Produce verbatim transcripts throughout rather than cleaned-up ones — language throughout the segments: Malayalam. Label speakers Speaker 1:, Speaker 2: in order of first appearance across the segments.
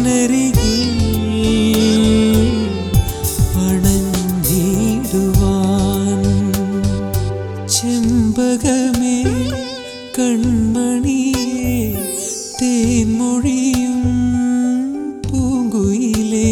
Speaker 1: ചെമ്പകമേ കൺമണിയേ തേൻമൊഴിയും പൂങ്കുയിലേ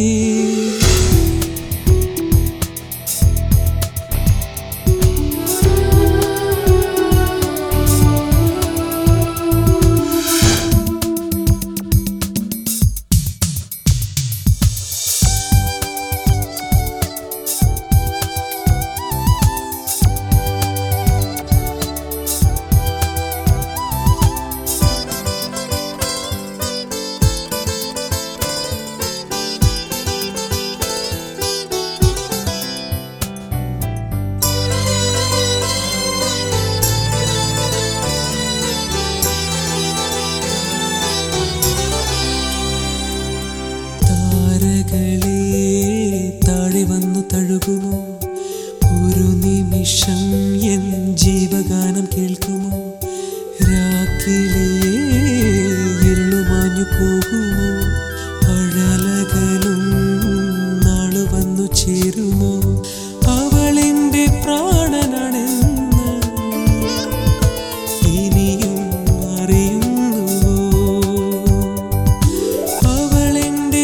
Speaker 1: താഴെ വന്നു തഴുകുമോ ഒരു നിമിഷം എൻ ജീവഗാനം കേൾക്കുമോ രാക്കിളിയേ ഇരുളുമാഞ്ഞു പോകുമോ അഴലകലും നാളു വന്നു ചേരുമോ അവളെന്റെ പ്രാണനാണെന്ന് ഇനിയും അറിയുന്നുവോ അവളെന്റെ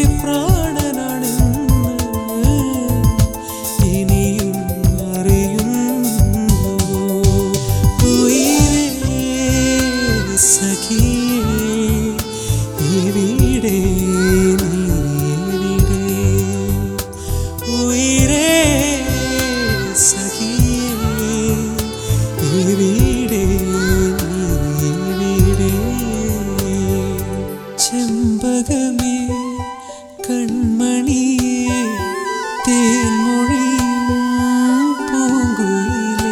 Speaker 1: ചെമ്പകമേ കൺമണിയേ തേൻമൊഴിയും പൂങ്കുയിലേ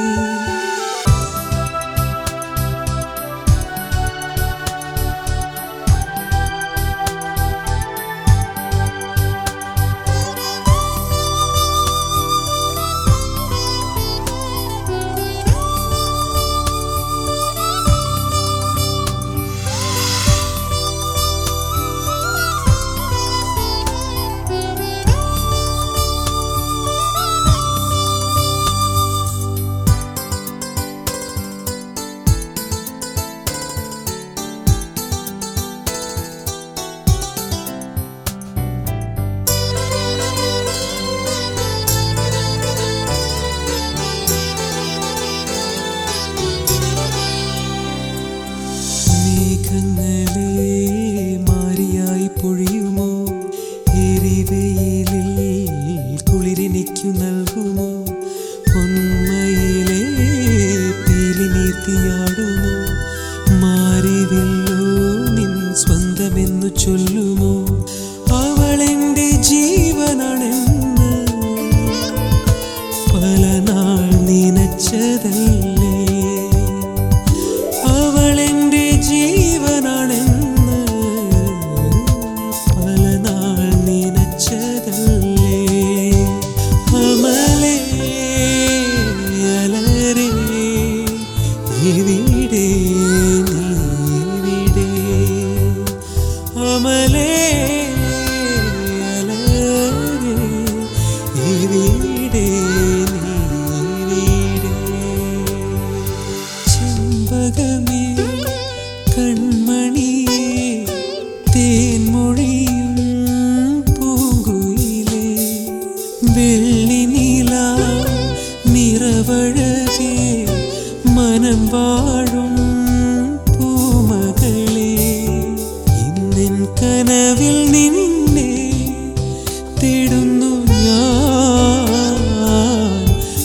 Speaker 1: മാരിയായി പൊഴിയുമോ എരിവെയിലിൽ കുളിരെനിക്കു നൽകുമോ പൊന്മയിലെ പീലി നീർത്തിയാടുമോ മാരിവില്ലോ നിൻ സ്വന്തമെന്നു ചൊല്ലുമോ അവളെന്റെ ജീവനാണെന്ന് പല നാൾ നനച്ചതല്ലേ അവളെന്റെ ജീവനാണെന്ന് പല നാൾ നനച്ചതല്ലേ അമലേ അലരേ എവിടെ നീവിടെ അമലേ അലരേ എവിടെ നീവിടെ ചെമ്പകമേ കൺമണിയേ തേൻമൊഴിയും പൂങ്കുയിലേ വെള്ളി നീല നിറവഴകേ മനം വാഴും പൂമകളേ ഇന്നെൻ കനവിൽ നിന്നെ തേടുന്നു ഞാൻ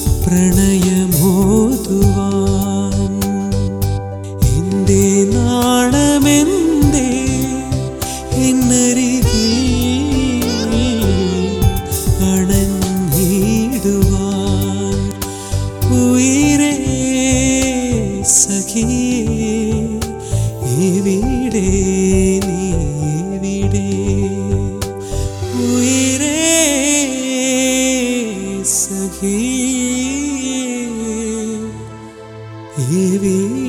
Speaker 1: പ്രണയമോതുവാൻ എന്റെ നാണമെന്തേ എന്നരികിൽ അണഞ്ഞിടുവാൻ ഉയിരേ സഖിയേ എവിടെ നീവിടെ ഉയിരേ സഖിയേ എവിടെ